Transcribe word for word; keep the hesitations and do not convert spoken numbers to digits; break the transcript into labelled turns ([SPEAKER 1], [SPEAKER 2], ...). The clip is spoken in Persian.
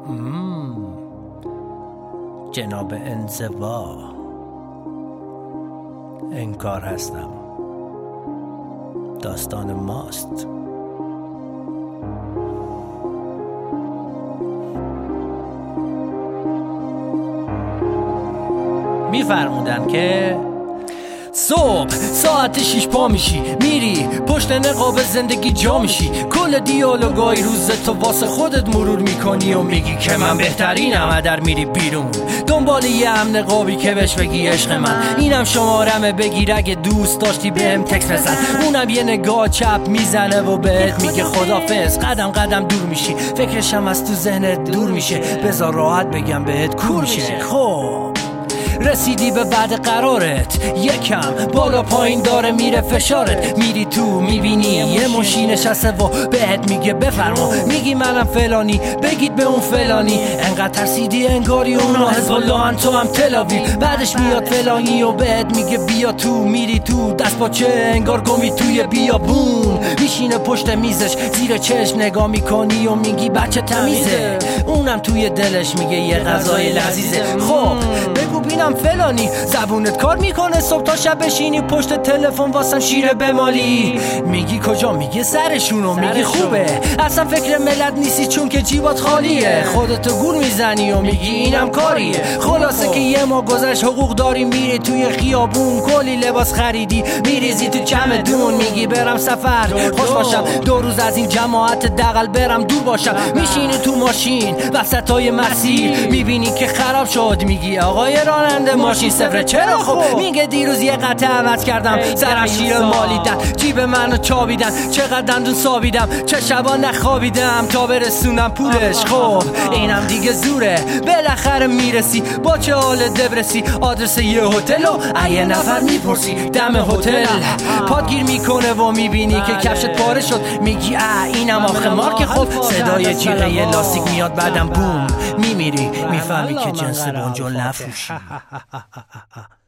[SPEAKER 1] جناب انزوا انکار هستم، داستان ماست. میفرمودن که صبح ساعت شیش پا میشی، میری پشت نقاب زندگی جا میشی، کل دیالوگای روز تو واسه خودت مرور میکنی و میگی که من بهترینم. ادر میری بیرون دنبال یه هم نقابی که بهش بگی عشق من، اینم شمارمه بگیر اگه دوست داشتی بهم تکس بزن. اونم یه نگاه چپ میزنه و بهت میگه خدافظ. قدم قدم دور میشی، فکرشم از تو ذهنت دور میشه، بذار راحت بگم بهت کور میشه. خب رسیدی به بعد قرارت، یکم بالا پایین داره میره فشارت، میری تو میبینی یه ماشین نشسته و بهت میگه بفرما، میگی منم فلانی، بگید به اون فلانی. انقدر ترسیدی انگاری اونا حزب الله تو هم تلاویو. بعدش میاد فلانی و بهت میگه بیا تو، میری تو دست با چه انگار گمی توی بیابون. میشینه پشت میزش زیر چشم نگاه میکنی و میگی بچه تمیزه، اونم توی دلش میگه یه غذای لذیذه. خب بگو بینم فلانی، زبونت کار میکنه صبح تا شب بشینی پشت تلفن واسم شیره بمالی. میگی کجا؟ میگه سرشونو. میگی خوبه اصلا فکر ملت نیستی چون که جیبات خالیه، خودتو گول میزنی و میگی اینم کاریه. خلاصه که یه ما گذشت حقوق داری، میری توی خیابون کلی لباس خریدی میریزی تو چمدون، میگی برم سفر خوش باشم دو روز از این جماعت دقل برم دور باشم. میشینی تو ماشین وسطای مسیر میبینی که خراب شد، میگی آقای راننده ماشین صفره چرا؟ خب میگه دیروز یه قطعه عوض کردم، سرم شیر مالیدن، جیب منو چابیدن، چقدر دندون سابیدم، چه شبا نخوابیدم تا برسونم پولش. خب اینم دیگه زوره، بالاخره میرسی با چه حال دبرسی آدرس یه هتل و یه نفر میپرسی دم هتل، پادگیر میکنه و میبینی که کفشت پاره شد، میگی اه اینم آخه مارک خود. صدای جیغه یه لاستیک میاد بعدم بوم میمیری، میفهمی که جنس بونجل نفروشی.